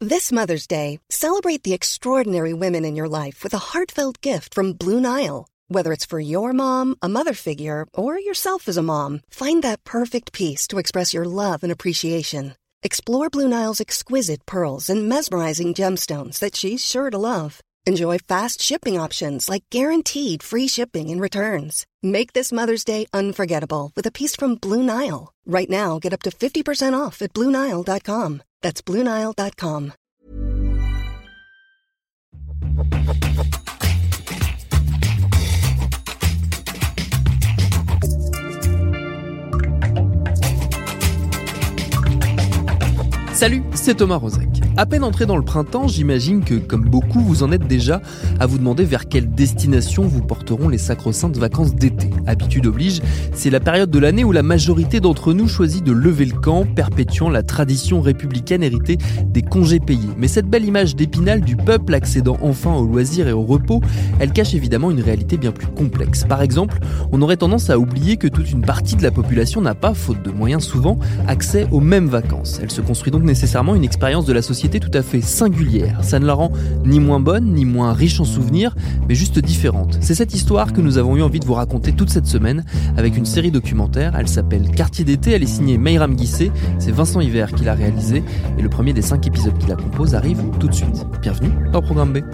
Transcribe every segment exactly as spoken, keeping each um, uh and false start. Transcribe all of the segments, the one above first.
This Mother's Day, celebrate the extraordinary women in your life with a heartfelt gift from Blue Nile. Whether it's for your mom, a mother figure, or yourself as a mom, find that perfect piece to express your love and appreciation. Explore Blue Nile's exquisite pearls and mesmerizing gemstones that she's sure to love. Enjoy fast shipping options like guaranteed free shipping and returns. Make this Mother's Day unforgettable with a piece from Blue Nile. Right now, get up to fifty percent off at blue nile dot com. That's blue nile dot com. Salut, c'est Thomas Rozek. À peine entré dans le printemps, j'imagine que, comme beaucoup, vous en êtes déjà à vous demander vers quelle destination vous porteront les sacro-saintes vacances d'été. Habitude oblige, c'est la période de l'année où la majorité d'entre nous choisit de lever le camp, perpétuant la tradition républicaine héritée des congés payés. Mais cette belle image d'Épinal du peuple accédant enfin au loisir et au repos, elle cache évidemment une réalité bien plus complexe. Par exemple, on aurait tendance à oublier que toute une partie de la population n'a pas, faute de moyens souvent, accès aux mêmes vacances. Elle se construit donc nécessairement une expérience de la société tout à fait singulière. Ça ne la rend ni moins bonne, ni moins riche en souvenirs, mais juste différente. C'est cette histoire que nous avons eu envie de vous raconter toute cette semaine avec une série documentaire. Elle s'appelle Quartier d'été, elle est signée Mayram Guissé, c'est Vincent Hiver qui l'a réalisée et le premier des cinq épisodes qui la composent arrive tout de suite. Bienvenue dans Programme B.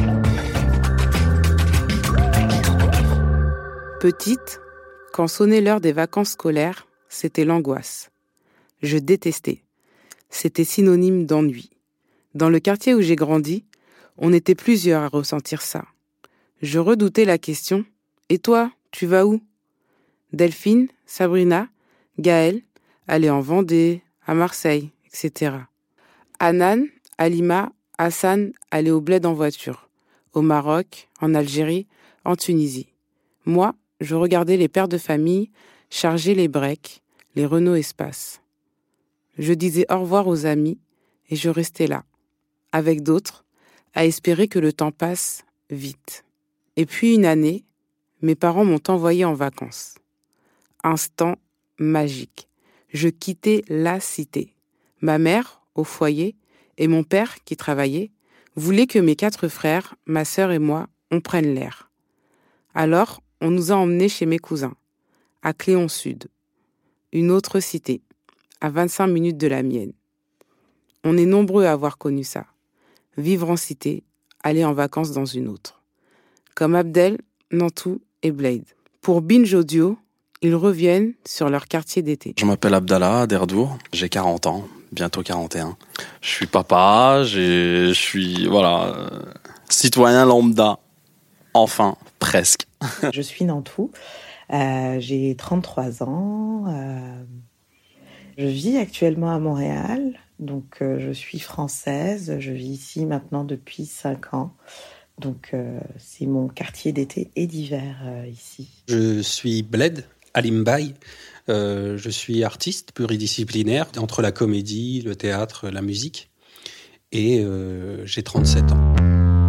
Petite, quand sonnait l'heure des vacances scolaires, c'était l'angoisse. Je détestais. C'était synonyme d'ennui. Dans le quartier où j'ai grandi, on était plusieurs à ressentir ça. Je redoutais la question « Et toi, tu vas où ?» Delphine, Sabrina, Gaëlle allaient en Vendée, à Marseille, et cetera. Anan, Alima, Hassan allaient au bled en voiture, au Maroc, en Algérie, en Tunisie. Moi, je regardais les pères de famille charger les breaks, les Renault Espace. Je disais au revoir aux amis et je restais là, avec d'autres, à espérer que le temps passe vite. Et puis une année, mes parents m'ont envoyé en vacances. Instant magique. Je quittais la cité. Ma mère, au foyer, et mon père, qui travaillait, voulaient que mes quatre frères, ma sœur et moi, on prenne l'air. Alors, on nous a emmenés chez mes cousins, à Cléon-Sud, une autre cité, à vingt-cinq minutes de la mienne. On est nombreux à avoir connu ça. Vivre en cité, aller en vacances dans une autre. Comme Abdel, Nantou et Blade. Pour Binge Audio, ils reviennent sur leur quartier d'été. Je m'appelle Abdallah Derdour, j'ai quarante ans, bientôt quarante et un. Je suis papa, j'ai, je suis, voilà, euh, citoyen lambda. Enfin, presque. Je suis Nantou, euh, j'ai trente-trois ans, euh, je vis actuellement à Montréal, donc euh, je suis française, je vis ici maintenant depuis cinq ans, donc euh, c'est mon quartier d'été et d'hiver euh, ici. Je suis Bled Alimbaï, euh, je suis artiste pluridisciplinaire entre la comédie, le théâtre, la musique, et euh, j'ai trente-sept ans.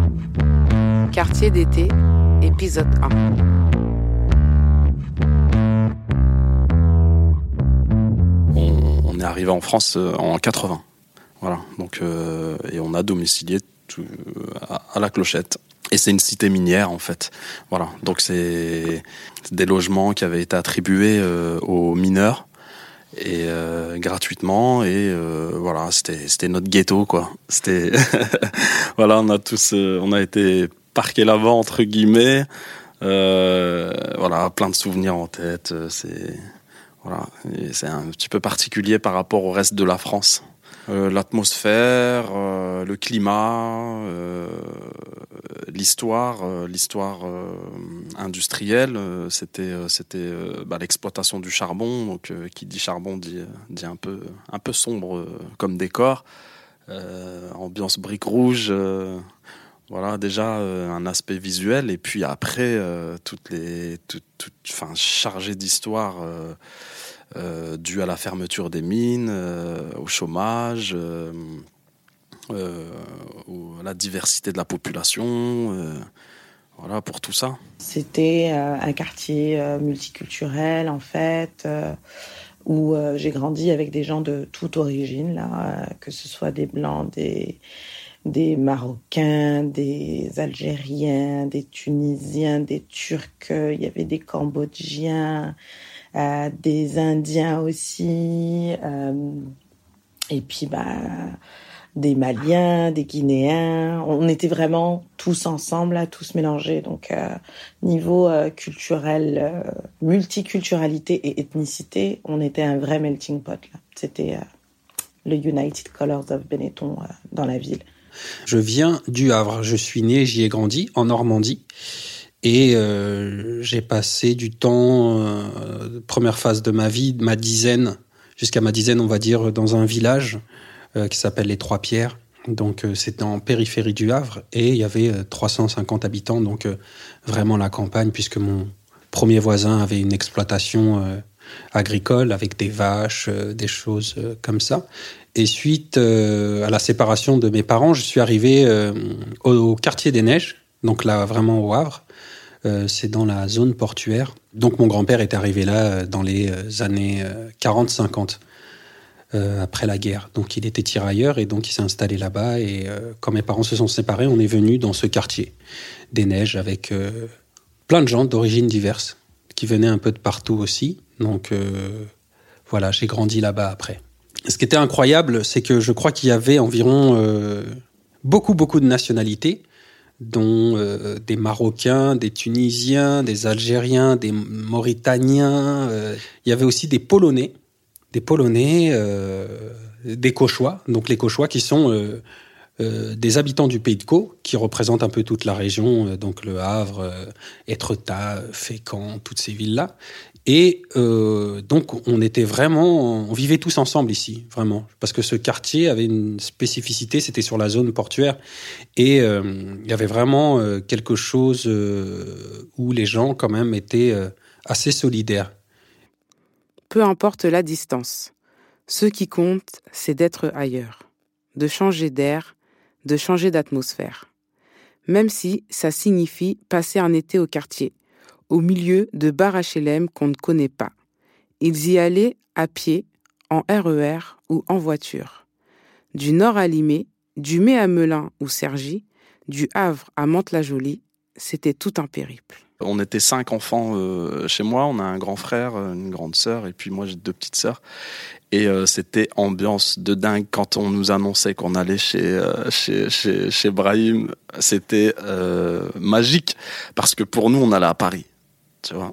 Quartier d'été, épisode un. On est arrivé en France en quatre-vingts, voilà. Donc euh, et on a domicilié tout, à, à la Clochette. Et c'est une cité minière en fait, voilà. Donc c'est des logements qui avaient été attribués euh, aux mineurs et euh, gratuitement et euh, voilà, c'était c'était notre ghetto quoi. C'était voilà, on a tous euh, on a été parqués là-bas entre guillemets. Euh, voilà, plein de souvenirs en tête. C'est Voilà, et c'est un petit peu particulier par rapport au reste de la France. Euh, l'atmosphère, euh, le climat, euh, l'histoire, euh, l'histoire euh, industrielle, euh, c'était, euh, c'était euh, bah, l'exploitation du charbon. Donc, euh, qui dit charbon dit, dit un peu, un peu sombre euh, comme décor. Euh, ambiance brique rouge. Euh, Voilà, déjà euh, un aspect visuel et puis après euh, toutes les, tout, tout, enfin chargé d'histoire euh, euh, due à la fermeture des mines, euh, au chômage, euh, euh, à la diversité de la population. Euh, voilà pour tout ça. C'était euh, un quartier euh, multiculturel en fait, euh, où euh, j'ai grandi avec des gens de toute origine, là, euh, que ce soit des Blancs, des, des Marocains, des Algériens, des Tunisiens, des Turcs, il y avait des Cambodgiens, euh, des Indiens aussi, euh, et puis bah, des Maliens, des Guinéens. On était vraiment tous ensemble, là, tous mélangés. Donc, euh, niveau euh, culturel, euh, multiculturalité et ethnicité, on était un vrai melting pot, là. C'était euh, le United Colors of Benetton euh, dans la ville. Je viens du Havre. Je suis né, j'y ai grandi, en Normandie. Et euh, j'ai passé du temps, euh, première phase de ma vie, ma dizaine, jusqu'à ma dizaine, on va dire, dans un village euh, qui s'appelle les Trois Pierres. Donc, euh, c'est en périphérie du Havre. Et il y avait euh, trois cent cinquante habitants, donc euh, vraiment la campagne, puisque mon premier voisin avait une exploitation euh, agricole avec des vaches, euh, des choses euh, comme ça. Et suite euh, à la séparation de mes parents, je suis arrivé euh, au, au quartier des Neiges, donc là, vraiment au Havre. Euh, c'est dans la zone portuaire. Donc mon grand-père est arrivé là euh, dans les euh, années euh, quarante cinquante, euh, après la guerre. Donc il était tirailleur et donc il s'est installé là-bas. Et euh, quand mes parents se sont séparés, on est venu dans ce quartier des Neiges avec euh, plein de gens d'origines diverses qui venaient un peu de partout aussi. Donc euh, voilà, j'ai grandi là-bas après. Ce qui était incroyable, c'est que je crois qu'il y avait environ euh, beaucoup, beaucoup de nationalités, dont euh, des Marocains, des Tunisiens, des Algériens, des Mauritaniens. Euh, il y avait aussi des Polonais, des Polonais, euh, des Cauchois. Donc les Cauchois qui sont euh, euh, des habitants du Pays de Caux, qui représentent un peu toute la région, euh, donc le Havre, euh, Étretat, Fécamp, toutes ces villes-là. Et euh, donc, on était vraiment, on vivait tous ensemble ici, vraiment, parce que ce quartier avait une spécificité, c'était sur la zone portuaire, et euh, il y avait vraiment euh, quelque chose euh, où les gens, quand même, étaient euh, assez solidaires. Peu importe la distance, ce qui compte, c'est d'être ailleurs, de changer d'air, de changer d'atmosphère. Même si ça signifie passer un été au quartier, au milieu de bars H L M qu'on ne connaît pas. Ils y allaient à pied, en R E R ou en voiture. Du Nord à Limay, du Mai à Melun ou Cergy, du Havre à Mantes-la-Jolie, c'était tout un périple. On était cinq enfants euh, chez moi, on a un grand frère, une grande sœur et puis moi j'ai deux petites sœurs. Et euh, c'était ambiance de dingue quand on nous annonçait qu'on allait chez euh, chez chez chez Brahim, c'était euh, magique parce que pour nous on allait à Paris, tu vois.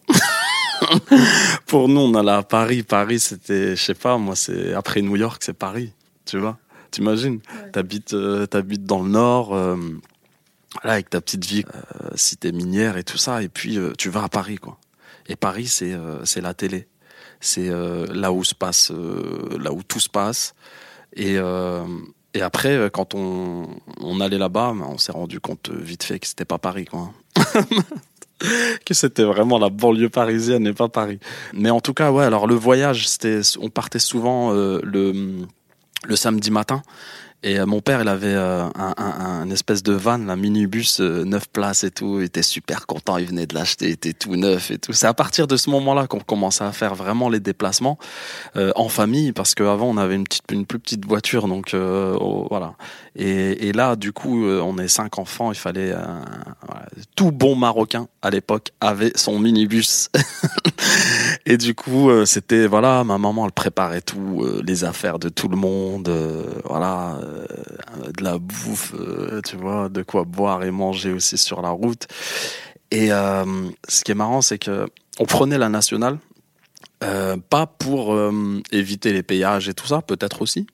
Pour nous on allait à Paris, Paris c'était, je sais pas moi, c'est après New York, c'est Paris, tu vois. T'imagines, ouais. T'habites euh, t'habites dans le Nord. Euh, Là, avec ta petite vie, euh, cité minière et tout ça, et puis euh, tu vas à Paris, quoi. Et Paris, c'est euh, c'est la télé, c'est euh, là où se passe, euh, là où tout se passe. Et euh, et après, quand on on allait là-bas, on s'est rendu compte vite fait que c'était pas Paris, quoi. Que c'était vraiment la banlieue parisienne et pas Paris. Mais en tout cas, ouais. Alors le voyage, c'était, on partait souvent euh, le le samedi matin. Et mon père, il avait euh, un, un, un espèce de van, un minibus, euh, neuf places et tout. Il était super content, il venait de l'acheter, il était tout neuf et tout. C'est à partir de ce moment-là qu'on commençait à faire vraiment les déplacements euh, en famille, parce qu'avant on avait une petite, une plus petite voiture, donc euh, oh, voilà. Et, et là, du coup, euh, on est cinq enfants, il fallait euh, voilà. Tout bon Marocain à l'époque avait son minibus. Et du coup, euh, c'était voilà, ma maman elle préparait tout, euh, les affaires de tout le monde, euh, voilà. Euh, de la bouffe, euh, tu vois, de quoi boire et manger aussi sur la route. Et euh, ce qui est marrant, c'est que on prenait la nationale, euh, pas pour euh, éviter les péages et tout ça, peut-être aussi.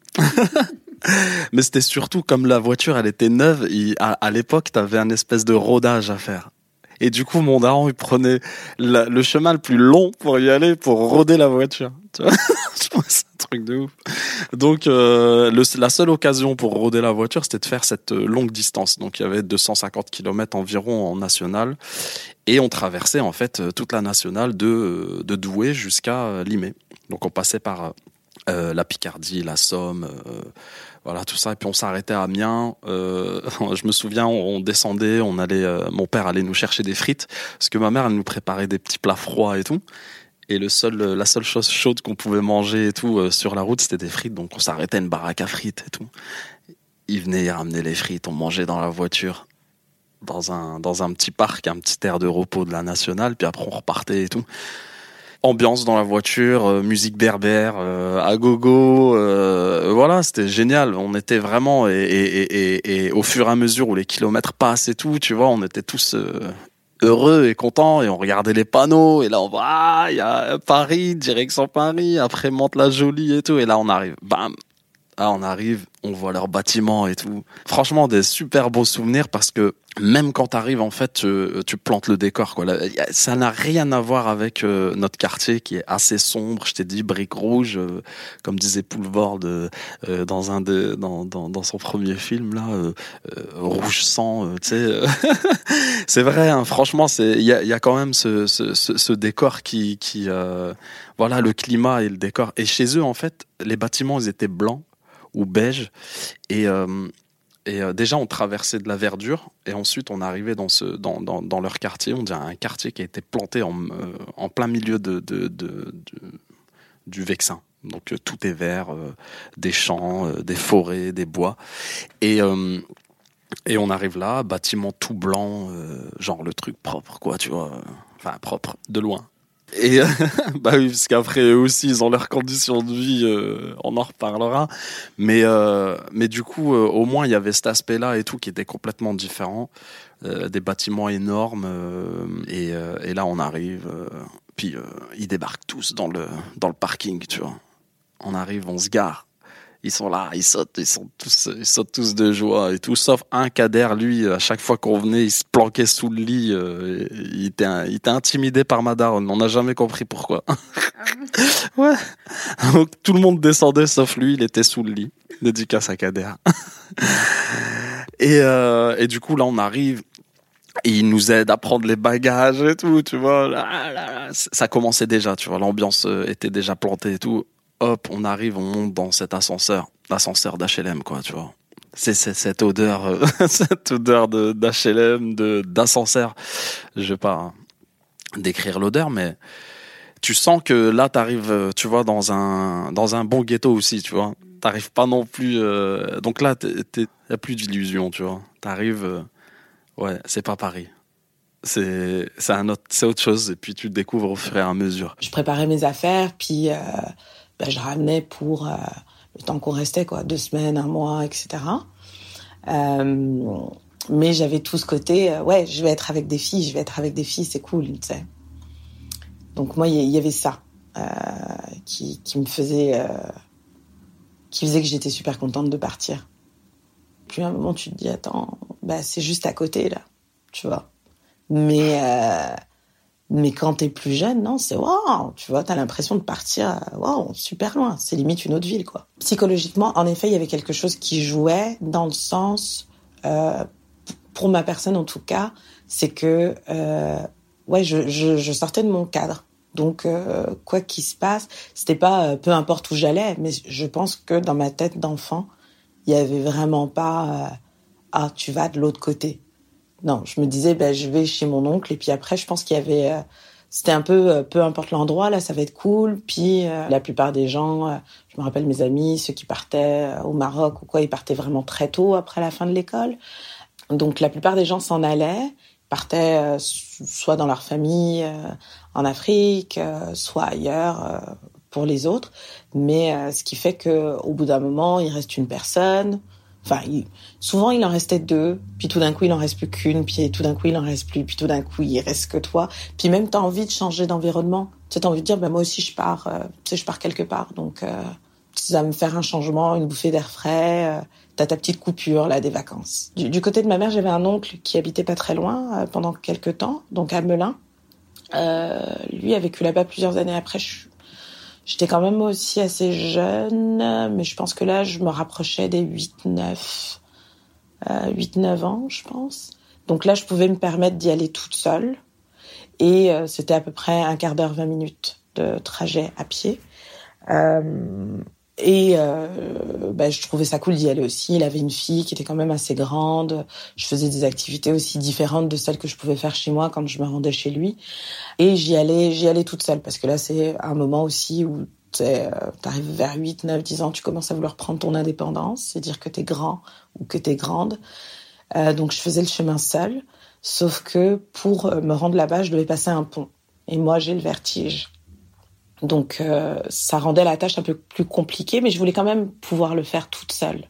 Mais c'était surtout comme la voiture, elle était neuve. Il, à, à l'époque, t'avais un espèce de rodage à faire. Et du coup, mon daron, il prenait la, le chemin le plus long pour y aller, pour roder la voiture. Tu vois, c'est un truc de ouf. Donc, euh, le, la seule occasion pour roder la voiture, c'était de faire cette longue distance. Donc, il y avait deux cent cinquante kilomètres environ en nationale. Et on traversait, en fait, toute la nationale de, de Douai jusqu'à Limay. Donc, on passait par euh, la Picardie, la Somme, euh, voilà, tout ça. Et puis, on s'arrêtait à Amiens. Euh, je me souviens, on, on descendait, on allait, euh, mon père allait nous chercher des frites. Parce que ma mère, elle nous préparait des petits plats froids et tout. Et le seul, la seule chose chaude qu'on pouvait manger et tout euh, sur la route, c'était des frites. Donc on s'arrêtait à une baraque à frites et tout. Ils venaient y ramener les frites, on mangeait dans la voiture, dans un, dans un petit parc, un petit aire de repos de la nationale. Puis après on repartait et tout. Ambiance dans la voiture, euh, musique berbère, euh, à gogo, euh, voilà, c'était génial. On était vraiment, et, et, et, et au fur et à mesure où les kilomètres passent et tout, tu vois, on était tous euh, heureux et contents, et on regardait les panneaux, et là on voit, ah, il y a Paris, direction Paris, après Mantes-la-Jolie et tout, et là on arrive, bam, là on arrive, on voit leurs bâtiments et tout. Franchement, des super beaux souvenirs, parce que même quand t'arrives, en fait, tu, tu plantes le décor, quoi. Là, ça n'a rien à voir avec euh, notre quartier qui est assez sombre. Je t'ai dit, briques rouges, euh, comme disait Poulvord euh, euh, dans un de, dans, dans, dans son premier film là, euh, euh, rouge sang, euh, tu sais. Euh, c'est vrai, hein, franchement, c'est il y a, y a quand même ce, ce, ce, ce décor qui, qui euh, voilà, le climat et le décor. Et chez eux, en fait, les bâtiments, ils étaient blancs ou beige, et euh, et euh, déjà on traversait de la verdure, et ensuite on arrivait dans ce dans dans, dans leur quartier. On dirait un quartier qui a été planté en euh, en plein milieu de de, de, de du Vexin. Donc euh, tout est vert, euh, des champs, euh, des forêts, des bois, et euh, et on arrive là, bâtiment tout blanc, euh, genre le truc propre, quoi, tu vois, enfin propre de loin. Et bah oui, parce qu'après eux aussi ils ont leurs conditions de vie, euh, on en reparlera, mais euh, mais du coup euh, au moins il y avait cet aspect-là et tout qui était complètement différent, euh, des bâtiments énormes, euh, et euh, et là on arrive, euh, puis euh, ils débarquent tous dans le dans le parking, tu vois. On arrive, on se gare. Ils sont là, ils sautent, ils sont tous, ils sautent tous de joie et tout, sauf un Kader, lui, à chaque fois qu'on venait, il se planquait sous le lit, euh, il était, il était intimidé par ma daronne, on n'a jamais compris pourquoi. Ouais. Donc, tout le monde descendait, sauf lui, il était sous le lit. Dédicace à Kader. Et, euh, et du coup, là, on arrive, et il nous aide à prendre les bagages et tout, tu vois. Là, là, là. Ça commençait déjà, tu vois, l'ambiance était déjà plantée et tout. Hop, on arrive, on monte dans cet ascenseur, l'ascenseur d'H L M, quoi, tu vois. C'est, c'est cette odeur, euh, cette odeur de d'H L M, de d'ascenseur. Je vais pas décrire l'odeur, mais tu sens que là, t'arrives, tu vois, dans un dans un bon ghetto aussi, tu vois. T'arrives pas non plus. Euh, donc là, t'es, t'es, y a plus d'illusion, tu vois. T'arrives, euh, ouais, c'est pas Paris. C'est c'est un autre, c'est autre chose, et puis tu le découvres au fur et à mesure. Je préparais mes affaires, puis. Euh... Ben, je ramenais pour euh, le temps qu'on restait, quoi, deux semaines, un mois, et cetera. Euh, mais j'avais tout ce côté, euh, ouais, je vais être avec des filles, je vais être avec des filles, c'est cool, tu sais. Donc moi, il y, y avait ça euh, qui, qui me faisait, euh, qui faisait que j'étais super contente de partir. Puis à un moment, tu te dis, attends, bah c'est juste à côté là, tu vois. Mais euh, Mais quand t'es plus jeune, non, c'est waouh, tu vois, t'as l'impression de partir, waouh, super loin. C'est limite une autre ville, quoi. Psychologiquement, en effet, il y avait quelque chose qui jouait dans le sens, euh, pour ma personne en tout cas, c'est que, euh, ouais, je, je, je sortais de mon cadre. Donc, euh, quoi qu'il se passe, c'était pas euh, peu importe où j'allais, mais je pense que dans ma tête d'enfant, il y avait vraiment pas, euh, ah, tu vas de l'autre côté. Non, je me disais, ben, je vais chez mon oncle, et puis après, je pense qu'il y avait, euh, c'était un peu, euh, peu importe l'endroit, là, ça va être cool. Puis euh, la plupart des gens, euh, je me rappelle mes amis, ceux qui partaient euh, au Maroc ou quoi, ils partaient vraiment très tôt après la fin de l'école. Donc la plupart des gens s'en allaient, partaient euh, soit dans leur famille euh, en Afrique, euh, soit ailleurs euh, pour les autres. Mais euh, ce qui fait que au bout d'un moment, il reste une personne. Enfin, il, souvent, il en restait deux, puis tout d'un coup, il en reste plus qu'une, puis tout d'un coup, il en reste plus, puis tout d'un coup, il reste que toi. Puis même, t'as envie de changer d'environnement. Tu sais, t'as envie de dire, ben, moi aussi, je pars, euh, tu sais, je pars quelque part. Donc, euh, ça va me faire un changement, une bouffée d'air frais. Euh, t'as ta petite coupure, là, des vacances. Du, du côté de ma mère, j'avais un oncle qui habitait pas très loin, euh, pendant quelques temps, donc à Melun. Euh, lui a vécu là-bas plusieurs années après. Je, J'étais quand même aussi assez jeune, mais je pense que là, je me rapprochais des huit neuf ans, je pense. Donc là, je pouvais me permettre d'y aller toute seule. Et euh, c'était à peu près un quart d'heure, vingt minutes de trajet à pied. Euh, Et euh, bah, je trouvais ça cool d'y aller aussi. Il avait une fille qui était quand même assez grande. Je faisais des activités aussi différentes de celles que je pouvais faire chez moi quand je me rendais chez lui. Et j'y allais, j'y allais toute seule parce que là, c'est un moment aussi où euh, t'arrives vers huit, neuf, dix ans, tu commences à vouloir prendre ton indépendance, c'est dire que t'es grand ou que t'es grande. Euh, donc je faisais le chemin seule, sauf que pour me rendre là-bas, je devais passer un pont. Et moi, j'ai le vertige. Donc euh, ça rendait la tâche un peu plus compliquée, mais je voulais quand même pouvoir le faire toute seule.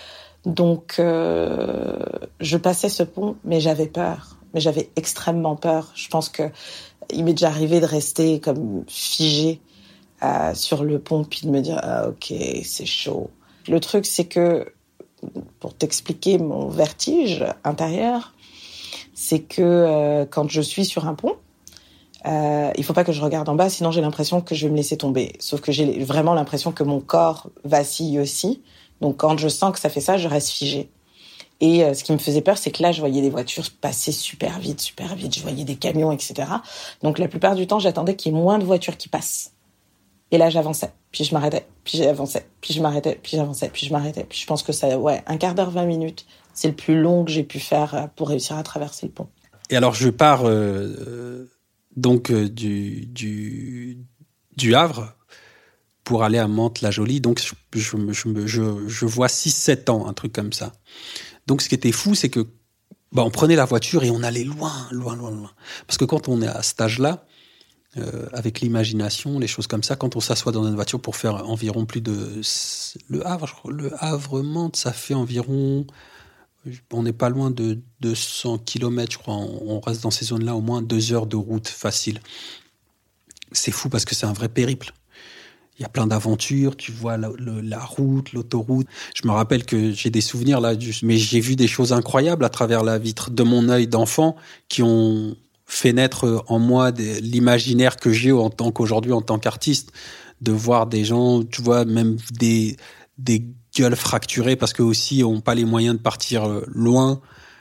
Donc euh, je passais ce pont, mais j'avais peur. Mais j'avais extrêmement peur. Je pense que il m'est déjà arrivé de rester comme figée euh, sur le pont, puis de me dire ah, ok, c'est chaud. Le truc, c'est que pour t'expliquer mon vertige intérieur, c'est que euh, quand je suis sur un pont, Euh, il faut pas que je regarde en bas, sinon j'ai l'impression que je vais me laisser tomber. Sauf que j'ai vraiment l'impression que mon corps vacille aussi. Donc quand je sens que ça fait ça, je reste figée. Et euh, ce qui me faisait peur, c'est que là, je voyais des voitures passer super vite, super vite. Je voyais des camions, et cetera. Donc la plupart du temps, j'attendais qu'il y ait moins de voitures qui passent. Et là, j'avançais, puis je m'arrêtais, puis j'avançais, puis je m'arrêtais, puis j'avançais, puis je m'arrêtais. Puis je pense que ça, ouais, un quart d'heure, vingt minutes, c'est le plus long que j'ai pu faire pour réussir à traverser le pont. Et alors, je pars... Euh... Donc euh, du, du, du Havre pour aller à Mantes-la-Jolie. Donc je, je, je, je, je vois six sept ans, un truc comme ça. Donc ce qui était fou, c'est que bah, on prenait la voiture et on allait loin, loin, loin, loin. Parce que quand on est à cet âge-là, euh, avec l'imagination, les choses comme ça, quand on s'assoit dans une voiture pour faire environ plus de... Le Havre, je crois, le Havre-Mantes, ça fait environ... On n'est pas loin de deux cents kilomètres, je crois. On reste dans ces zones-là au moins deux heures de route facile. C'est fou parce que c'est un vrai périple. Il y a plein d'aventures, tu vois la, le, la route, l'autoroute. Je me rappelle que j'ai des souvenirs là, mais j'ai vu des choses incroyables à travers la vitre de mon œil d'enfant qui ont fait naître en moi des, l'imaginaire que j'ai en tant qu'aujourd'hui, en tant qu'artiste, de voir des gens, tu vois, même des... des gueules fracturées parce qu'eux aussi n'ont pas les moyens de partir loin,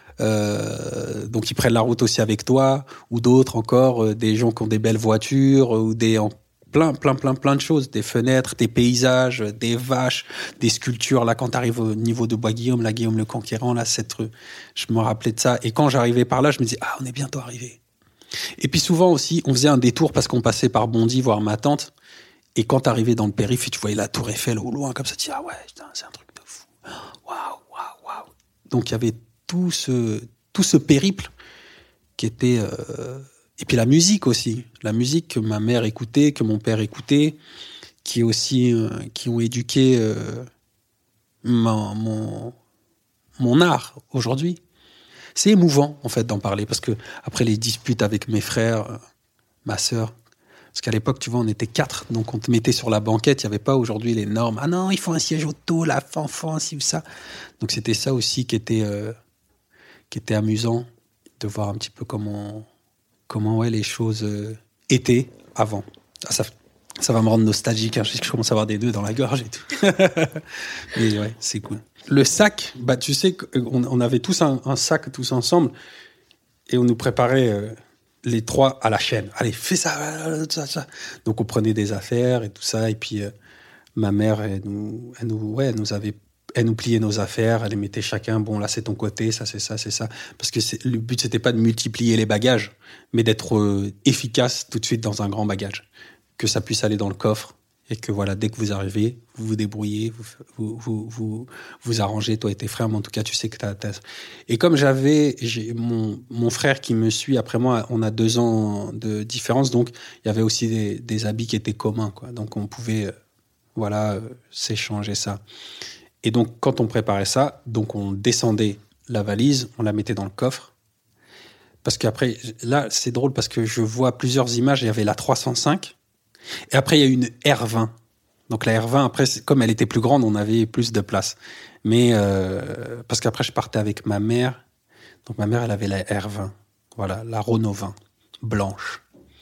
euh, donc ils prennent la route aussi avec toi, ou d'autres encore, euh, des gens qui ont des belles voitures, ou des en, plein, plein, plein, plein de choses, des fenêtres, des paysages, des vaches, des sculptures. Là, quand tu arrives au niveau de Bois-Guillaume, là, Guillaume le Conquérant, là, cette rue, je me rappelais de ça. Et quand j'arrivais par là, je me disais, ah, on est bientôt arrivé. Et puis souvent aussi, on faisait un détour parce qu'on passait par Bondy voir ma tante. Et quand t'arrivais dans le périph', tu voyais la Tour Eiffel au loin, comme ça, tu dis, ah ouais, putain, c'est un truc de fou. Waouh, waouh, waouh. Donc, il y avait tout ce, tout ce périple qui était, euh... et puis la musique aussi. La musique que ma mère écoutait, que mon père écoutait, qui aussi, euh, qui ont éduqué, euh, mon, mon, mon art aujourd'hui. C'est émouvant, en fait, d'en parler parce que après les disputes avec mes frères, euh, ma sœur, parce qu'à l'époque, tu vois, on était quatre, donc on te mettait sur la banquette. Il n'y avait pas aujourd'hui les normes. Ah non, il faut un siège auto, la fanfan, ci ou ça. Donc c'était ça aussi qui était, euh, qui était amusant, de voir un petit peu comment, comment ouais, les choses euh, étaient avant. Ah, ça, ça va me rendre nostalgique, hein. Je commence à avoir des nœuds dans la gorge et tout. Mais ouais, c'est cool. Le sac, bah, tu sais, on, on avait tous un, un sac, tous ensemble, et on nous préparait... Euh, les trois à la chaîne. Allez, fais ça, ça, ça. Donc, on prenait des affaires et tout ça. Et puis, euh, ma mère, elle nous, elle nous, ouais, elle nous avait, elle nous pliait nos affaires. Elle les mettait chacun. Bon, là, c'est ton côté. Ça, c'est ça, c'est ça. Parce que c'est, le but, c'était pas de multiplier les bagages, mais d'être euh, efficace tout de suite dans un grand bagage. Que ça puisse aller dans le coffre. Et que voilà, dès que vous arrivez, vous vous débrouillez, vous vous, vous, vous, vous arrangez, toi et tes frères, mais en tout cas, tu sais que t'as... t'as... Et comme j'avais j'ai mon, mon frère qui me suit après moi, on a deux ans de différence, donc il y avait aussi des, des habits qui étaient communs, quoi. Donc on pouvait, euh, voilà, euh, s'échanger ça. Et donc, quand on préparait ça, donc on descendait la valise, on la mettait dans le coffre. Parce qu'après, là, c'est drôle parce que je vois plusieurs images, il y avait la trois cent cinq. Et après, il y a une R vingt. Donc la R vingt, après, comme elle était plus grande, on avait plus de place. Mais euh, parce qu'après, je partais avec ma mère. Donc ma mère, elle avait la R vingt. Voilà, la Renault vingt, blanche.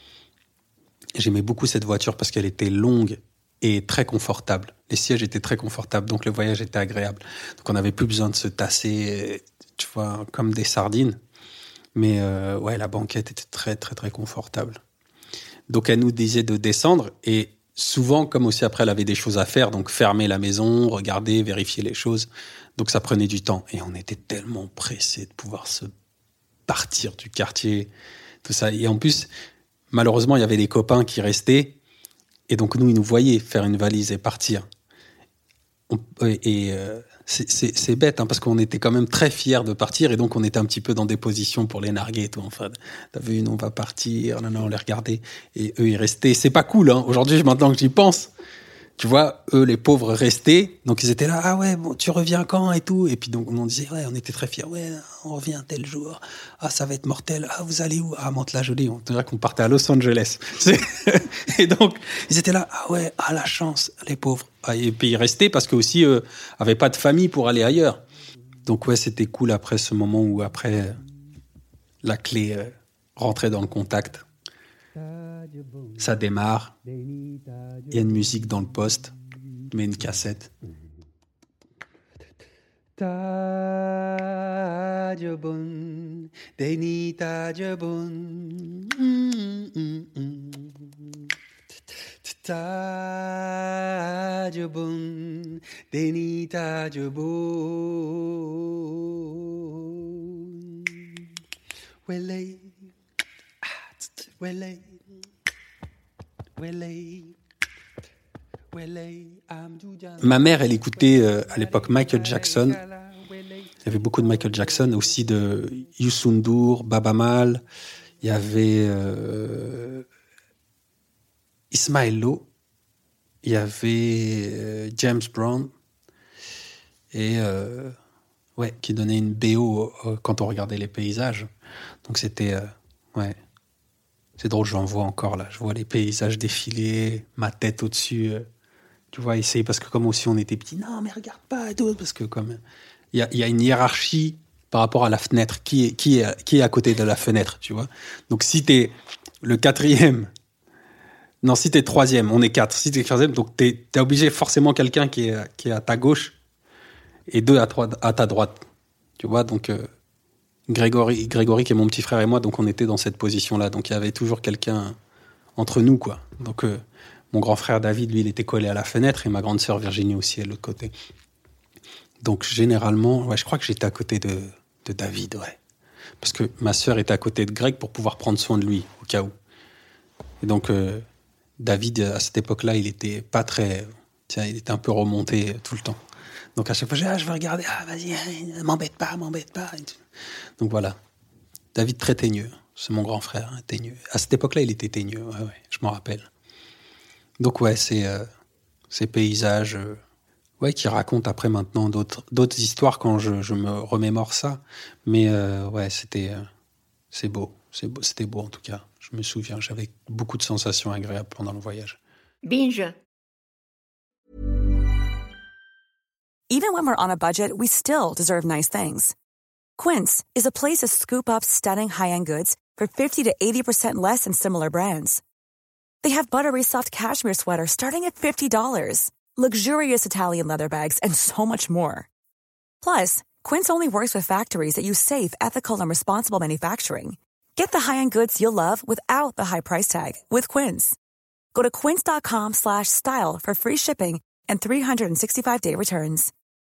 J'aimais beaucoup cette voiture parce qu'elle était longue et très confortable. Les sièges étaient très confortables, donc le voyage était agréable. Donc on n'avait plus besoin de se tasser, tu vois, comme des sardines. Mais euh, ouais, la banquette était très, très, très confortable. Donc elle nous disait de descendre et souvent, comme aussi après, elle avait des choses à faire, donc fermer la maison, regarder, vérifier les choses. Donc ça prenait du temps. Et on était tellement pressés de pouvoir se partir du quartier, tout ça. Et en plus, malheureusement, il y avait des copains qui restaient. Et donc nous, ils nous voyaient faire une valise et partir. On, et euh, c'est, c'est, c'est bête, hein, parce qu'on était quand même très fiers de partir. Et donc on était un petit peu dans des positions pour les narguer et tout. Enfin, t'as vu, nous, on va partir. Non, non, on les regardait. Et eux, ils restaient. C'est pas cool, hein. Aujourd'hui, maintenant que j'y pense, tu vois, eux, les pauvres restaient. Donc, ils étaient là, ah ouais, bon, tu reviens quand et tout. Et puis, donc, on disait, ouais, on était très fiers. Ouais, on revient tel jour. Ah, ça va être mortel. Ah, vous allez où? Ah, Mantes-la-Jolie. On dirait qu'on partait à Los Angeles. Et donc, ils étaient là, ah ouais, ah, la chance, les pauvres. Ah, et puis, ils restaient parce que aussi, eux, avaient pas de famille pour aller ailleurs. Donc, ouais, c'était cool après ce moment où, après, la clé euh, rentrait dans le contact. Ça démarre. Il y a une musique dans le poste. Je mets une cassette. Tajobun, Deni Tajobun. Tajobun, Deni Tajobun. Wele, wele. Ma mère, elle écoutait euh, à l'époque Michael Jackson. Il y avait beaucoup de Michael Jackson, aussi de Youssou N'Dour, Baba Mal. Il y avait euh, Ismaël Lo. Il y avait euh, James Brown. Et euh, ouais, qui donnait une B O euh, quand on regardait les paysages. Donc c'était... Euh, ouais. C'est drôle, j'en vois encore là. Je vois les paysages défiler, ma tête au-dessus. Euh, tu vois, essayer, parce que comme aussi on était petits, non, mais regarde pas et tout, parce que comme il y a, y a une hiérarchie par rapport à la fenêtre. Qui est, qui est, qui est à côté de la fenêtre, tu vois. Donc si t'es le quatrième, non, si t'es troisième, on est quatre. Si t'es quatrième, donc t'es, t'es obligé forcément quelqu'un qui est, qui est à ta gauche et deux à, toi, à ta droite. Tu vois, donc. Euh, Grégory, Grégory, qui est mon petit frère et moi, donc on était dans cette position-là. Donc il y avait toujours quelqu'un entre nous, quoi. Donc euh, mon grand frère David, lui, il était collé à la fenêtre et ma grande sœur Virginie aussi à l'autre côté. Donc généralement, ouais, je crois que j'étais à côté de, de David, ouais. Parce que ma sœur était à côté de Greg pour pouvoir prendre soin de lui, au cas où. Et donc euh, David, à cette époque-là, il était pas très... Tiens, il était un peu remonté tout le temps. Donc à chaque fois, je dis, ah, je vais regarder, ah, vas-y, m'embête pas, m'embête pas. Donc voilà. David très teigneux. C'est mon grand frère, hein, teigneux. À cette époque-là, il était teigneux, ouais, ouais, je m'en rappelle. Donc ouais, c'est euh, ces paysages euh, ouais, qui racontent après maintenant d'autres, d'autres histoires quand je, je me remémore ça. Mais euh, ouais, c'était, euh, c'est beau. c'est beau. C'était beau en tout cas. Je me souviens, j'avais beaucoup de sensations agréables pendant le voyage. Binge. Even when we're on a budget, we still deserve nice things. Quince is a place to scoop up stunning high-end goods for fifty to eighty percent less than similar brands. They have buttery soft cashmere sweaters starting at fifty dollars, luxurious Italian leather bags, and so much more. Plus, Quince only works with factories that use safe, ethical, and responsible manufacturing. Get the high-end goods you'll love without the high price tag with Quince. Go to quince.com slash style for free shipping and three sixty-five day returns.